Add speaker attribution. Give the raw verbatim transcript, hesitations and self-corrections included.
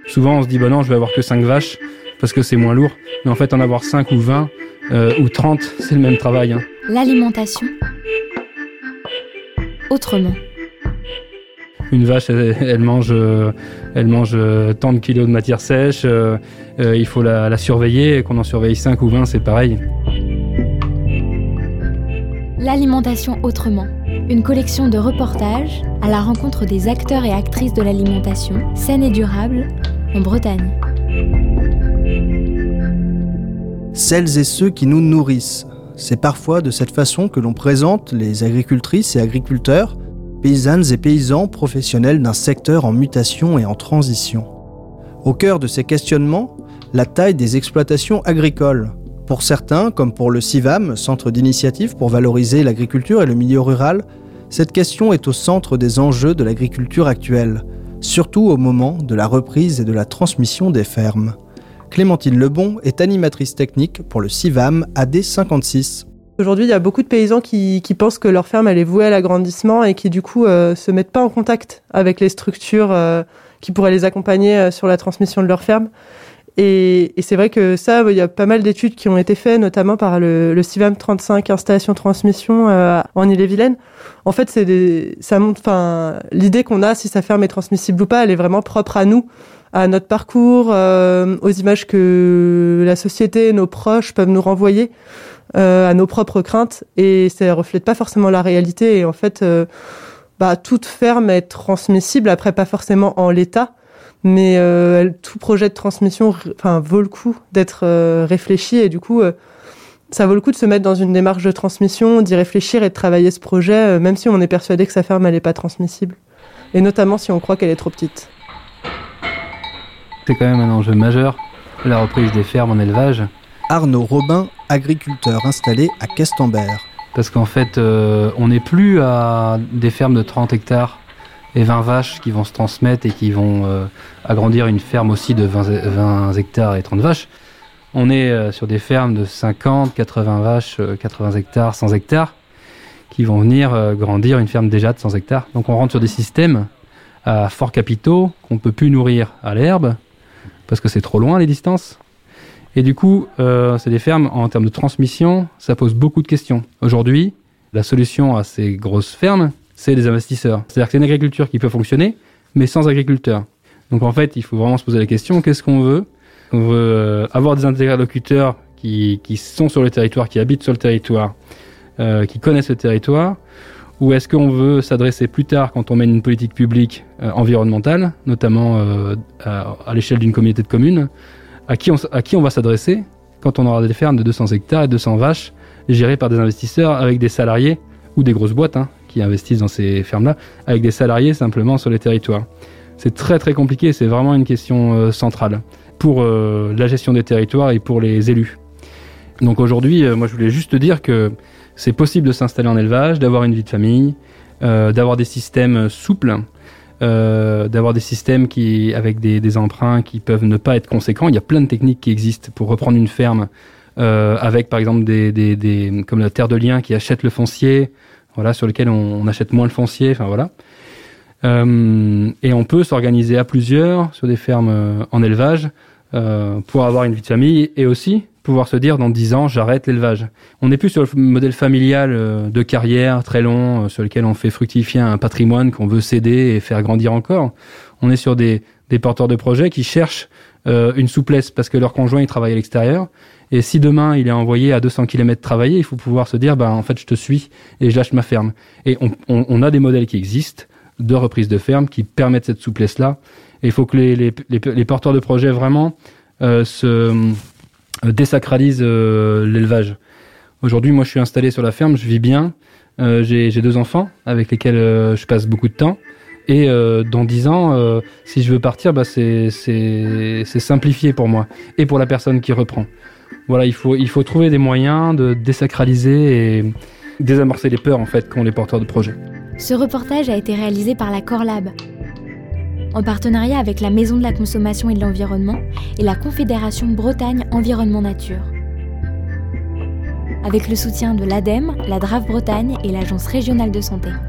Speaker 1: Souvent, on se dit, bah non, je vais avoir que cinq vaches parce que c'est moins lourd. Mais en fait, en avoir cinq ou vingt euh, ou trente, c'est le même travail. Hein.
Speaker 2: L'alimentation autrement.
Speaker 1: Une vache, elle, elle mange, euh, elle mange euh, tant de kilos de matière sèche. Euh, euh, il faut la, la surveiller. Et qu'on en surveille cinq ou vingt, c'est pareil.
Speaker 2: L'alimentation autrement. Une collection de reportages à la rencontre des acteurs et actrices de l'alimentation saine et durable en Bretagne.
Speaker 3: Celles et ceux qui nous nourrissent. C'est parfois de cette façon que l'on présente les agricultrices et agriculteurs, paysannes et paysans professionnels d'un secteur en mutation et en transition. Au cœur de ces questionnements, la taille des exploitations agricoles. Pour certains, comme pour le CIVAM, Centre d'initiative pour valoriser l'agriculture et le milieu rural, cette question est au centre des enjeux de l'agriculture actuelle, surtout au moment de la reprise et de la transmission des fermes. Clémentine Lebon est animatrice technique pour le CIVAM A D cinquante-six.
Speaker 4: Aujourd'hui, il y a beaucoup de paysans qui, qui pensent que leur ferme elle est vouée à l'agrandissement et qui du coup euh, se mettent pas en contact avec les structures euh, qui pourraient les accompagner euh, sur la transmission de leur ferme. Et, et c'est vrai que ça, il y a pas mal d'études qui ont été faites, notamment par le, le CIVAM trente-cinq Installation Transmission euh, en Ille-et-Vilaine. En fait, c'est des, ça montre, enfin, l'idée qu'on a si sa ferme est transmissible ou pas, elle est vraiment propre à nous, à notre parcours, euh, aux images que la société, nos proches peuvent nous renvoyer, euh, à nos propres craintes. Et ça reflète pas forcément la réalité. Et en fait, euh, bah, toute ferme est transmissible, après pas forcément en l'état. Mais euh, tout projet de transmission enfin, vaut le coup d'être euh, réfléchi et du coup, euh, ça vaut le coup de se mettre dans une démarche de transmission, d'y réfléchir et de travailler ce projet, euh, même si on est persuadé que sa ferme elle n'est pas transmissible. Et notamment si on croit qu'elle est trop petite.
Speaker 1: C'est quand même un enjeu majeur, la reprise des fermes en élevage.
Speaker 3: Arnaud Robin, agriculteur installé à Questembert.
Speaker 1: Parce qu'en fait, euh, on n'est plus à des fermes de trente hectares et vingt vaches qui vont se transmettre et qui vont euh, agrandir une ferme aussi de vingt, vingt hectares et trente vaches. On est euh, sur des fermes de cinquante, quatre-vingts vaches, euh, quatre-vingts hectares, cent hectares, qui vont venir euh, grandir une ferme déjà de cent hectares. Donc on rentre sur des systèmes à forts capitaux qu'on ne peut plus nourrir à l'herbe, parce que c'est trop loin les distances. Et du coup, euh, c'est des fermes, en termes de transmission, ça pose beaucoup de questions. Aujourd'hui, la solution à ces grosses fermes, c'est des investisseurs. C'est-à-dire que c'est une agriculture qui peut fonctionner, mais sans agriculteurs. Donc en fait, il faut vraiment se poser la question, qu'est-ce qu'on veut ? On veut euh, avoir des interlocuteurs qui, qui sont sur le territoire, qui habitent sur le territoire, euh, qui connaissent le territoire, ou est-ce qu'on veut s'adresser plus tard, quand on mène une politique publique euh, environnementale, notamment euh, à, à l'échelle d'une communauté de communes, à qui on, à qui on va s'adresser quand on aura des fermes de deux cents hectares et deux cents vaches, gérées par des investisseurs avec des salariés, ou des grosses boîtes, hein, qui investissent dans ces fermes-là, avec des salariés simplement sur les territoires. C'est très très compliqué, c'est vraiment une question euh, centrale pour euh, la gestion des territoires et pour les élus. Donc aujourd'hui, euh, moi je voulais juste te dire que c'est possible de s'installer en élevage, d'avoir une vie de famille, euh, d'avoir des systèmes souples, euh, d'avoir des systèmes qui, avec des, des emprunts qui peuvent ne pas être conséquents. Il y a plein de techniques qui existent pour reprendre une ferme euh, avec par exemple des, des, des, comme la terre de liens qui achète le foncier, voilà, sur lequel on, on achète moins le foncier, enfin voilà. Euh, et on peut s'organiser à plusieurs sur des fermes euh, en élevage euh, pour avoir une vie de famille et aussi pouvoir se dire dans dix ans j'arrête l'élevage. On n'est plus sur le modèle familial euh, de carrière très long euh, sur lequel on fait fructifier un patrimoine qu'on veut céder et faire grandir encore. On est sur des, des porteurs de projets qui cherchent euh, une souplesse parce que leur conjoint il travaille à l'extérieur. Et si demain il est envoyé à deux cents kilomètres travailler, il faut pouvoir se dire bah en fait je te suis et je lâche ma ferme. Et on, on, on a des modèles qui existent de reprise de ferme qui permettent cette souplesse-là. Et il faut que les, les, les, les porteurs de projets vraiment euh, se euh, désacralisent euh, l'élevage. Aujourd'hui, moi je suis installé sur la ferme, je vis bien, euh, j'ai, j'ai deux enfants avec lesquels euh, je passe beaucoup de temps. Et euh, dans dix ans, euh, si je veux partir, bah c'est, c'est, c'est simplifié pour moi et pour la personne qui reprend. Voilà, il faut, il faut trouver des moyens de désacraliser et désamorcer les peurs en fait qu'ont les porteurs de projets.
Speaker 2: Ce reportage a été réalisé par la Corlab, en partenariat avec la Maison de la Consommation et de l'Environnement et la Confédération Bretagne Environnement Nature. Avec le soutien de l'A D E M, la D R A F Bretagne et l'Agence régionale de santé.